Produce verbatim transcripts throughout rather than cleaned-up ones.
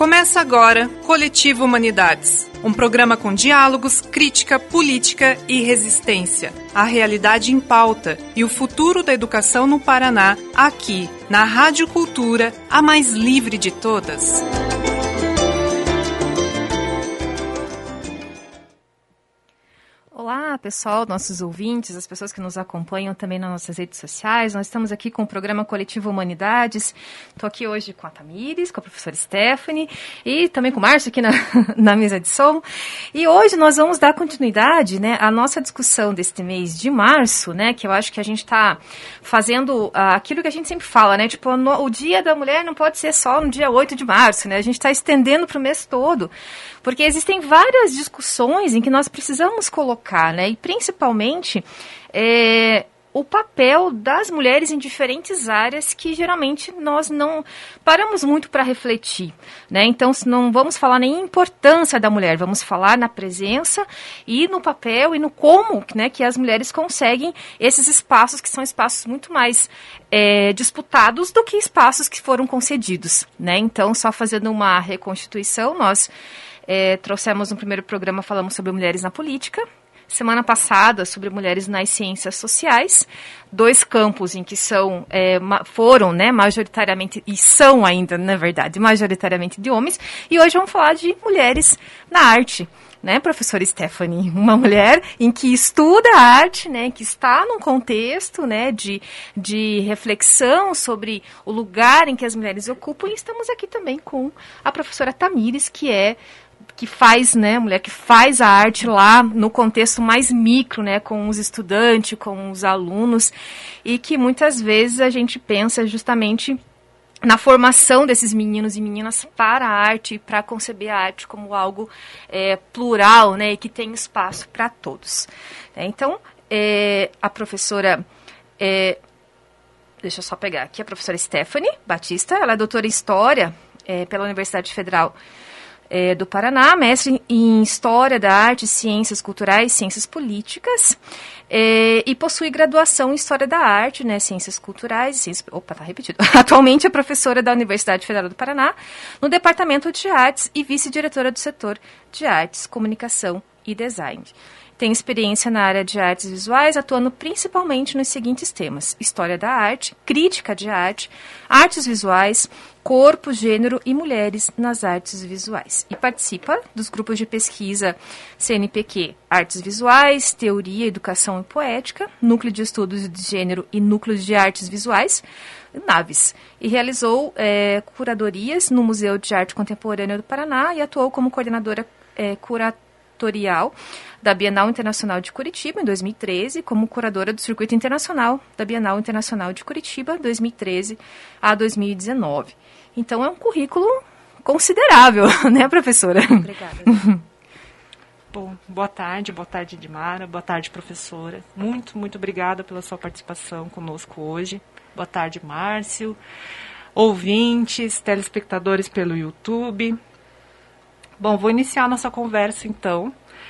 Começa agora Coletivo Humanidades, um programa com diálogos, crítica, política e resistência. A realidade em pauta e o futuro da educação no Paraná, aqui, na Rádio Cultura, a mais livre de todas. Olá, pessoal, nossos ouvintes, as pessoas que nos acompanham também nas nossas redes sociais. Nós estamos aqui com o programa Coletivo Humanidades. Estou aqui hoje com a Tamires, com a professora Stephanie e também com o Márcio aqui na, na mesa de som. E hoje nós vamos dar continuidade, né, à nossa discussão deste mês de março, né, que eu acho que a gente está fazendo uh, aquilo que a gente sempre fala, né, tipo, no, o Dia da Mulher não pode ser só no dia oito de março, né, a gente está estendendo para o mês todo, porque existem várias discussões em que nós precisamos colocar, né? E principalmente é, o papel das mulheres em diferentes áreas que geralmente nós não paramos muito para refletir, né? Então, não vamos falar nem em importância da mulher, vamos falar na presença e no papel e no como, né, que as mulheres conseguem esses espaços que são espaços muito mais é, disputados do que espaços que foram concedidos, né? Então, só fazendo uma reconstituição, nós É, trouxemos no primeiro programa, falamos sobre mulheres na política. Semana passada, sobre mulheres nas ciências sociais. Dois campos em que são, é, foram, né, majoritariamente, e são ainda, na verdade, majoritariamente de homens. E hoje vamos falar de mulheres na arte. Né, professora Stephanie, uma mulher em que estuda a arte, né, que está num contexto, né, de, de reflexão sobre o lugar em que as mulheres ocupam, e estamos aqui também com a professora Tamires, que é que faz, né, mulher que faz a arte lá no contexto mais micro, né, com os estudantes, com os alunos, e que muitas vezes a gente pensa justamente na formação desses meninos e meninas para a arte, para conceber a arte como algo é, plural, né, e que tem espaço para todos. É, então, é, a professora, é, deixa eu só pegar aqui, a professora Stephanie Batista, ela é doutora em História é, pela Universidade Federal é, do Paraná, mestre em História da Arte, Ciências Culturais, Ciências Políticas, É, e possui graduação em História da Arte, né, Ciências Culturais, ciências, opa, tá repetido. Atualmente é professora da Universidade Federal do Paraná, no Departamento de Artes e vice-diretora do setor de Artes, Comunicação e Design. Tem experiência na área de artes visuais, atuando principalmente nos seguintes temas: História da Arte, Crítica de Arte, Artes Visuais, Corpo, Gênero e Mulheres nas Artes Visuais. E participa dos grupos de pesquisa C N P Q, Artes Visuais, Teoria, Educação e Poética, Núcleo de Estudos de Gênero e Núcleos de Artes Visuais, Naves. E realizou é, curadorias no Museu de Arte Contemporânea do Paraná e atuou como coordenadora é, curatorial da Bienal Internacional de Curitiba, em dois mil e treze, como curadora do Circuito Internacional da Bienal Internacional de Curitiba, dois mil e treze a dois mil e dezenove. Então, é um currículo considerável, né, professora? Obrigada. Bom, boa tarde, boa tarde, Edmara, boa tarde, professora. Muito, muito obrigada pela sua participação conosco hoje. Boa tarde, Márcio, ouvintes, telespectadores pelo YouTube. Bom, vou iniciar nossa conversa, então.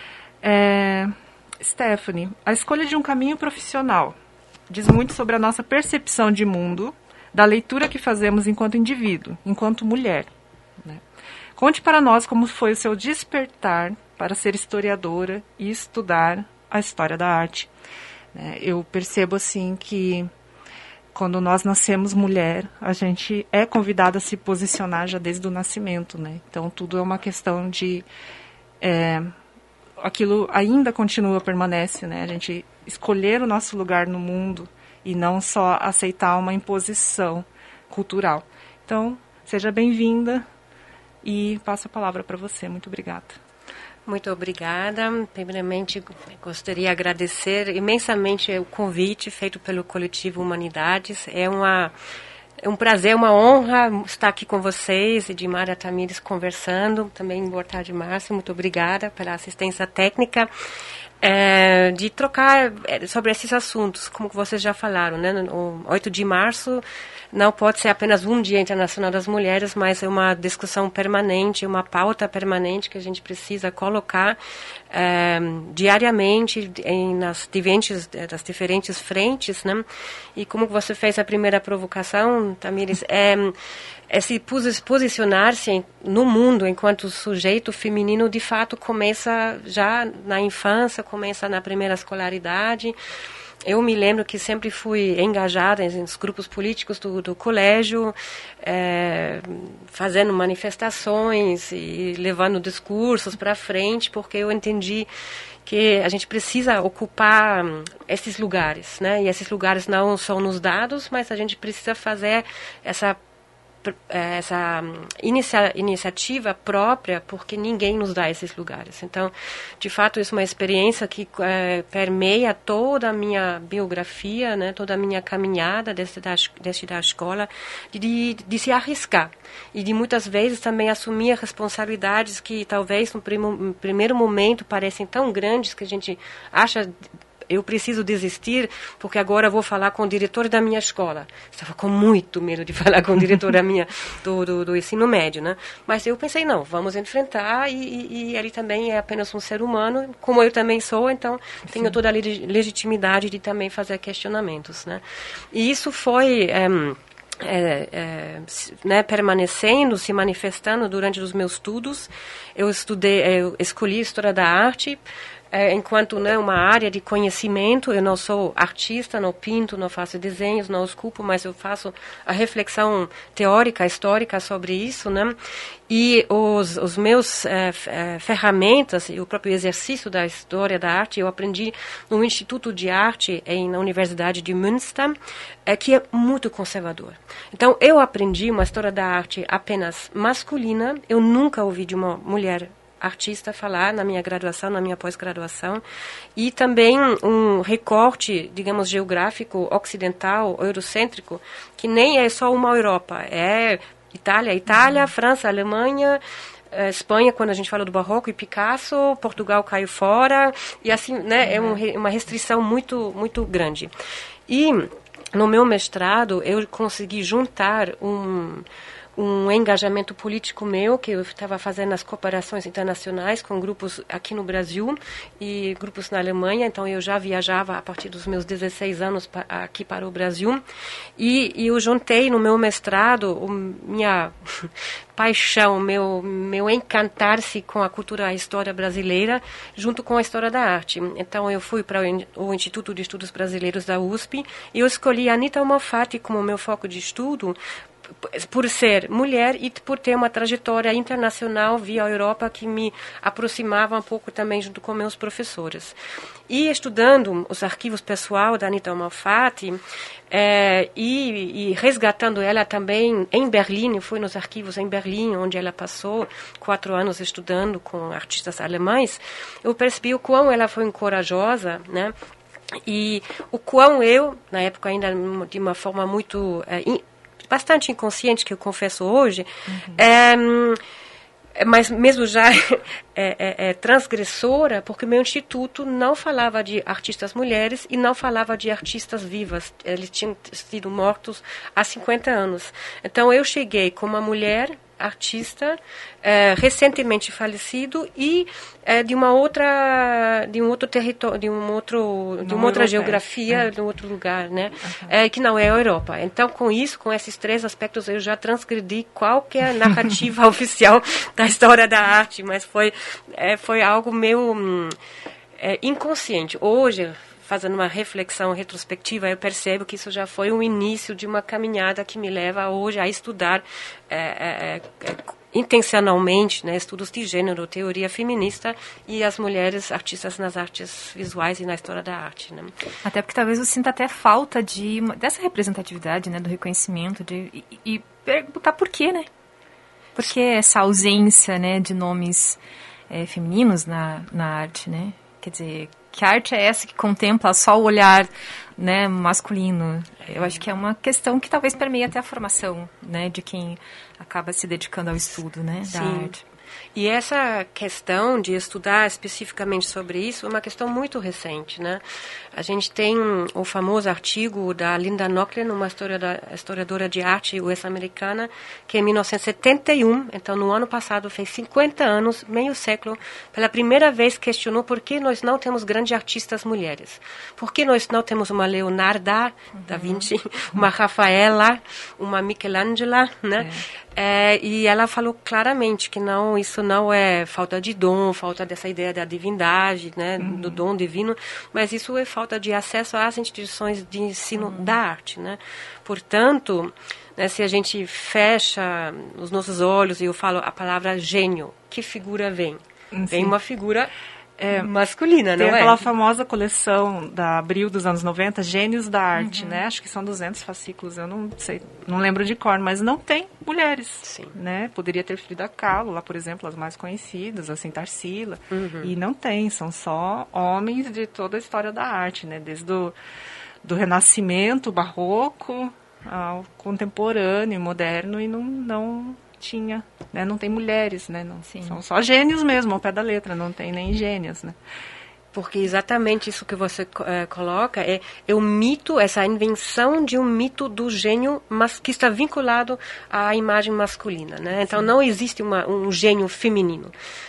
É, Stephanie, a escolha de um caminho profissional diz muito sobre a nossa percepção de mundo, da leitura que fazemos enquanto indivíduo, enquanto mulher, né? Conte para nós como foi o seu despertar para ser historiadora e estudar a história da arte. Né? Eu percebo, assim, que quando nós nascemos mulher, a gente é convidada a se posicionar já desde o nascimento, né? Então, tudo é uma questão de... É, aquilo ainda continua, permanece, né? A gente escolher o nosso lugar no mundo e não só aceitar uma imposição cultural. Então, seja bem-vinda e passo a palavra para você. Muito obrigada. Muito obrigada. Primeiramente, gostaria de agradecer imensamente o convite feito pelo Coletivo Humanidades. É uma... É um prazer, uma honra estar aqui com vocês, Edmara e Tamires, conversando. Também, boa tarde, Márcio. Muito obrigada pela assistência técnica. É, de trocar sobre esses assuntos, como vocês já falaram, né? O oito de março não pode ser apenas um Dia Internacional das Mulheres, mas é uma discussão permanente, uma pauta permanente que a gente precisa colocar é, diariamente em, nas diferentes, das diferentes frentes, né? E como você fez a primeira provocação, Tamires, é, esse posicionar-se no mundo enquanto sujeito feminino, de fato, começa já na infância, começa na primeira escolaridade. Eu me lembro que sempre fui engajada nos grupos políticos do, do colégio, é, fazendo manifestações e levando discursos para frente, porque eu entendi que a gente precisa ocupar esses lugares, né? E esses lugares não são nos dados, mas a gente precisa fazer essa essa inicia, iniciativa própria, porque ninguém nos dá esses lugares. Então, de fato, isso é uma experiência que é, permeia toda a minha biografia, né, toda a minha caminhada desde da, desde da escola, de, de, de se arriscar. E de muitas vezes também assumir responsabilidades que talvez no, primo, no primeiro momento parecem tão grandes que a gente acha... Eu preciso desistir, porque agora eu vou falar com o diretor da minha escola. Estava com muito medo de falar com o diretor da minha, do, do, do ensino médio, né? Mas eu pensei, não, vamos enfrentar, e, e, e ele também é apenas um ser humano, como eu também sou, então tenho toda a legitimidade de também fazer questionamentos, né? E isso foi... É, É, é, né, permanecendo, se manifestando durante os meus estudos. Eu estudei, eu escolhi História da Arte é, enquanto, né, uma área de conhecimento. Eu não sou artista, não pinto, não faço desenhos, não esculpo, mas eu faço a reflexão teórica, histórica sobre isso, né? E os, os meus é, é, ferramentas e o próprio exercício da História da Arte eu aprendi no Instituto de Arte em, na Universidade de Münster, é, que é muito conservador. Então, eu aprendi uma História da Arte apenas masculina. Eu nunca ouvi de uma mulher artista falar na minha graduação, na minha pós-graduação, e também um recorte, digamos, geográfico, ocidental, eurocêntrico, que nem é só uma Europa, é Itália, Itália, uhum. França, Alemanha, eh, Espanha, quando a gente fala do Barroco e Picasso, Portugal caiu fora, e assim, né, uhum. é um, uma restrição muito, muito grande. E no meu mestrado, eu consegui juntar um... um engajamento político meu, que eu estava fazendo as cooperações internacionais com grupos aqui no Brasil e grupos na Alemanha. Então, eu já viajava a partir dos meus dezesseis anos pa, aqui para o Brasil. E, e eu juntei no meu mestrado o, minha paixão, meu, meu encantar-se com a cultura e a história brasileira, junto com a história da arte. Então, eu fui para o, o Instituto de Estudos Brasileiros da U S P e eu escolhi a Anita Malfatti como meu foco de estudo, por ser mulher e por ter uma trajetória internacional via Europa que me aproximava um pouco também junto com meus professores. E estudando os arquivos pessoal da Anita Malfatti é, e, e resgatando ela também em Berlim, fui nos arquivos em Berlim, onde ela passou quatro anos estudando com artistas alemães, eu percebi o quão ela foi corajosa, né? E o quão eu, na época ainda de uma forma muito... É, in, bastante inconsciente, que eu confesso hoje, uhum. é, mas mesmo já é, é, é transgressora, porque meu instituto não falava de artistas mulheres e não falava de artistas vivas. Eles tinham sido mortos há cinquenta anos. Então, eu cheguei como uma mulher artista é, recentemente falecido e é, de uma outra de um outro território, de um outro de uma outra geografia, é. de um outro lugar, né? Uhum. É, que não é a Europa. Então, com isso, com esses três aspectos, eu já transgredi qualquer narrativa oficial da história da arte, mas foi é, foi algo meio hum, é, inconsciente. Hoje, fazendo uma reflexão retrospectiva, eu percebo que isso já foi o início de uma caminhada que me leva hoje a estudar é, é, é, intencionalmente, né, estudos de gênero, teoria feminista e as mulheres artistas nas artes visuais e na história da arte, né? Até porque talvez eu sinta até falta de, dessa representatividade, né, do reconhecimento, de, e, e perguntar por quê, né? Por que essa ausência, né, de nomes é, femininos na, na arte, né? Quer dizer, que arte é essa que contempla só o olhar, né, masculino? Eu acho que é uma questão que talvez permeie até a formação, né, de quem acaba se dedicando ao estudo, né, da Sim. arte. E essa questão de estudar especificamente sobre isso é uma questão muito recente, né? A gente tem o famoso artigo da Linda Nochlin, uma historiadora de arte U S-americana, que em mil novecentos e setenta e um, então no ano passado fez cinquenta anos, meio século, pela primeira vez questionou por que nós não temos grandes artistas mulheres. Por que nós não temos uma Leonarda da Vinci, uma Rafaela, uma Michelangela, né? É. É, e ela falou claramente que não, isso não é falta de dom, falta dessa ideia da divindade, né, uhum. do dom divino, mas isso é falta de acesso às instituições de ensino uhum. da arte, né? Portanto, né, se a gente fecha os nossos olhos e eu falo a palavra gênio, que figura vem? Sim. Vem uma figura É, masculina, não é? Tem aquela famosa coleção da Abril dos anos noventa, Gênios da Arte, uhum. né? Acho que são duzentos fascículos, eu não sei, não lembro de cor, mas não tem mulheres, Sim. né? Poderia ter Frida Kahlo, lá, por exemplo, as mais conhecidas, assim, Tarsila, uhum. e não tem, são só homens de toda a história da arte, né? Desde o do Renascimento, Barroco, ao contemporâneo, moderno, e não... não tinha, né? Não tem mulheres, né? Não, são só gênios mesmo, ao pé da letra, não tem nem gênios, né? Porque exatamente isso que você uh, coloca é, é o mito, essa invenção de um mito do gênio, mas que está vinculado à imagem masculina, né? Então Sim. não existe uma, um gênio feminino.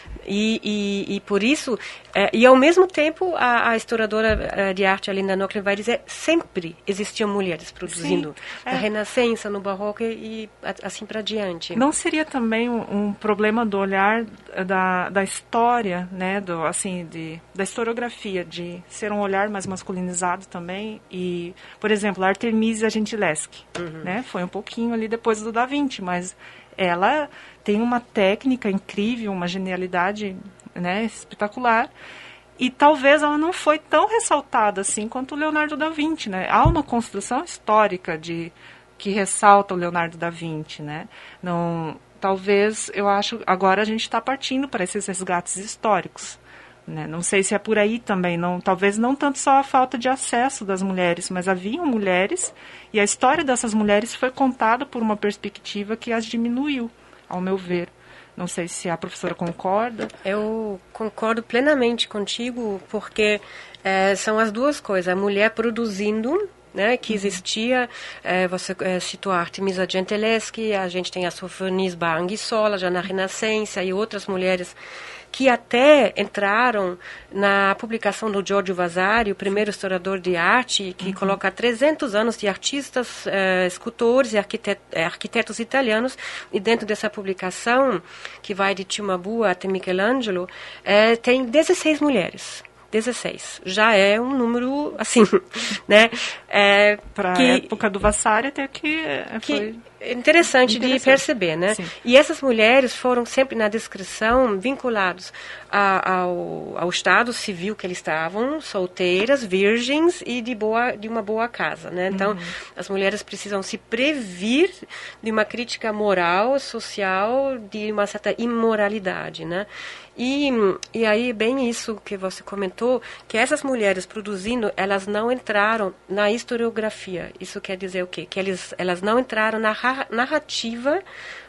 E, e, e por isso, é, e ao mesmo tempo, a, a historiadora de arte, a Linda Nochlin, vai dizer sempre existiam mulheres produzindo. Sim, é. Na Renascença, no Barroco e assim para diante. Não seria também um, um problema do olhar da, da história, né, do, assim, de, da historiografia, de ser um olhar mais masculinizado também? E, por exemplo, a Artemisia Gentileschi, uhum. né, foi um pouquinho ali depois do Da Vinci, mas ela tem uma técnica incrível, uma genialidade, né, espetacular, e talvez ela não foi tão ressaltada assim quanto o Leonardo da Vinci, né? Há uma construção histórica de, que ressalta o Leonardo da Vinci, né? Não, talvez, eu acho, agora a gente está partindo para esses resgates históricos, né? Não sei se é por aí também, não, talvez não tanto só a falta de acesso das mulheres, mas haviam mulheres, e a história dessas mulheres foi contada por uma perspectiva que as diminuiu, ao meu ver. Não sei se a professora concorda. Eu concordo plenamente contigo, porque é, são as duas coisas. A mulher produzindo, né, que existia, é, você é, citou a Artemisia Gentileschi, a gente tem a Sophonis Barangisola, já na Renascença, e outras mulheres que até entraram na publicação do Giorgio Vasari, o primeiro historiador de arte, que uhum. coloca trezentos anos de artistas, eh, escultores e arquitet- arquitetos italianos, e dentro dessa publicação, que vai de Cimabue até Michelangelo, eh, tem dezesseis mulheres. dezesseis. Já é um número, assim, né? É, para a época do Vasari até que, que foi... Interessante, interessante de perceber, né? Sim. E essas mulheres foram sempre na descrição vinculados a, ao, ao estado civil que eles estavam, solteiras, virgens e de, boa, de uma boa casa, né? Então, uhum. as mulheres precisam se previr de uma crítica moral, social, de uma certa imoralidade, né? E, e aí, bem isso que você comentou, que essas mulheres produzindo, elas não entraram na historiografia. Isso quer dizer o quê? Que eles, elas não entraram na narrativa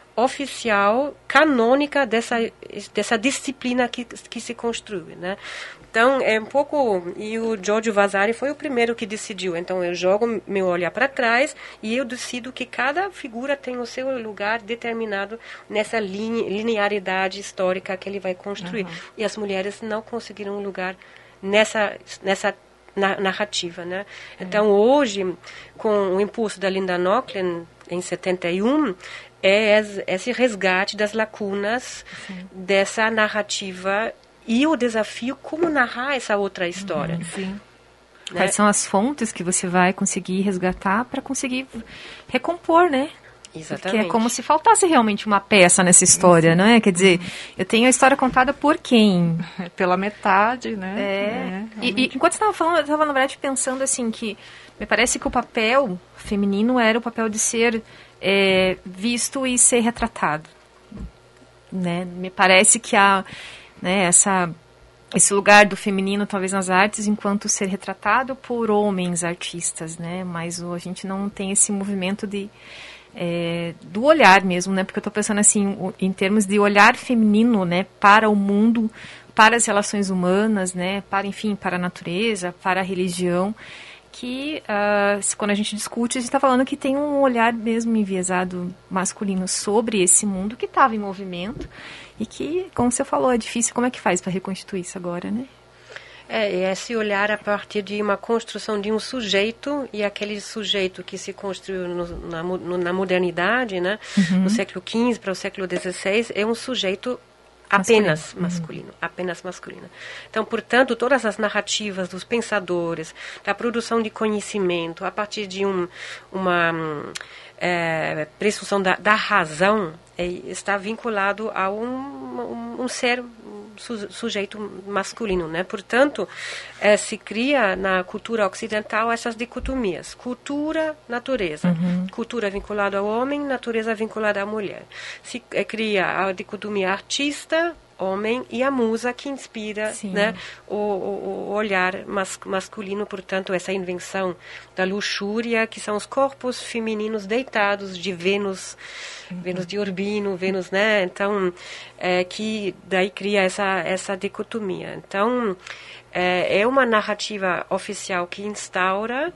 oficial, canônica dessa, dessa disciplina que, que se construi, né? Então, é um pouco... E o Giorgio Vasari foi o primeiro que decidiu. Então, eu jogo meu olhar para trás e eu decido que cada figura tem o seu lugar determinado nessa line, linearidade histórica que ele vai construir. Uhum. E as mulheres não conseguiram um lugar nessa, nessa na, narrativa, né? Uhum. Então, hoje, com o impulso da Linda Nochlin, em setenta e um, é esse resgate das lacunas Sim. dessa narrativa e o desafio como narrar essa outra história. Uhum, sim. Né? Quais são as fontes que você vai conseguir resgatar para conseguir recompor, né? Exatamente. Porque é como se faltasse realmente uma peça nessa história, não é? Quer dizer, eu tenho a história contada por quem? Pela metade, né? É. é e, e enquanto você estava falando, eu estava, na verdade, pensando assim que me parece que o papel feminino era o papel de ser é, visto e ser retratado, né? Me parece que há, né, essa, esse lugar do feminino, talvez nas artes, enquanto ser retratado por homens artistas, né? Mas a gente não tem esse movimento de é, do olhar mesmo, né? Porque eu estou pensando assim, em termos de olhar feminino, né? Para o mundo, para as relações humanas, né? Para, enfim, para a natureza, para a religião, que uh, quando a gente discute, a gente está falando que tem um olhar mesmo enviesado masculino sobre esse mundo que estava em movimento e que, como você falou, é difícil. Como é que faz para reconstituir isso agora, né? É, esse olhar a partir de uma construção de um sujeito, e aquele sujeito que se construiu no, na, no, na modernidade, né, uhum. no século quinze para o século dezesseis, é um sujeito apenas masculino. masculino, uhum. apenas masculino. Então, portanto, todas as narrativas dos pensadores, da produção de conhecimento, a partir de um, uma é, presunção da, da razão, é, está vinculado a um, um, um ser, um su, sujeito masculino, né? Portanto, é, se cria na cultura ocidental essas dicotomias: cultura, natureza, uhum. cultura vinculada ao homem, natureza vinculada à mulher. Se é, cria a dicotomia artista, homem, e a musa que inspira, né, o, o, o olhar mas, masculino, portanto, essa invenção da luxúria, que são os corpos femininos deitados de Vênus, uhum. Vênus de Urbino, Vênus, né, então, é, que daí cria essa, essa dicotomia. Então, é, é uma narrativa oficial que instaura,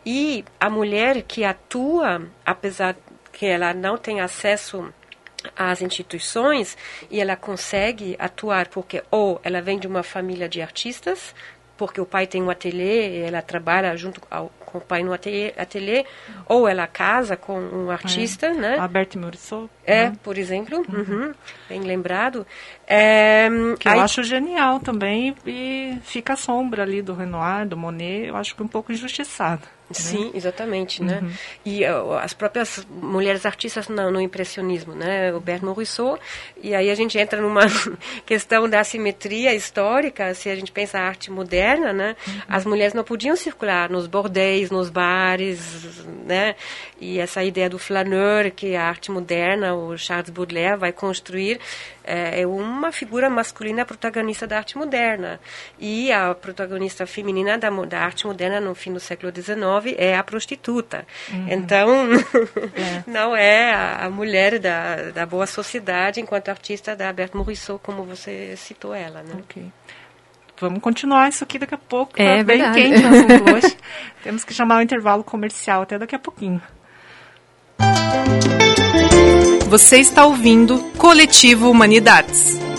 e a mulher que atua, apesar que ela não tem acesso às instituições, e ela consegue atuar porque ou ela vem de uma família de artistas, porque o pai tem um ateliê e ela trabalha junto ao, com o pai no ateliê, ateliê, ou ela casa com um artista, é. né? A Berthe Morisot. É, né? por exemplo, uhum. Uhum, bem lembrado. É, que aí, eu acho genial também, e fica a sombra ali do Renoir, do Monet, eu acho que um pouco injustiçado. Sim, né? exatamente, uhum. né? E uh, as próprias mulheres artistas no, no impressionismo, né? O Berthe Morisot, e aí a gente entra numa questão da assimetria histórica. Se a gente pensa a arte moderna, né? Uhum. As mulheres não podiam circular nos bordéis, nos bares, né? E essa ideia do flaneur, que a arte moderna, o Charles Baudelaire vai construir, é, é uma figura masculina protagonista da arte moderna. E a protagonista feminina da, da arte moderna no fim do século dezenove é a prostituta. Uhum. Então, é. não é a, a mulher da, da boa sociedade enquanto artista da Berthe Morisot, como você citou ela, né? Ok. Vamos continuar isso aqui daqui a pouco. É tá bem verdade. quente o assunto hoje. Temos que chamar o intervalo comercial até daqui a pouquinho. Você está ouvindo Coletivo Humanidades.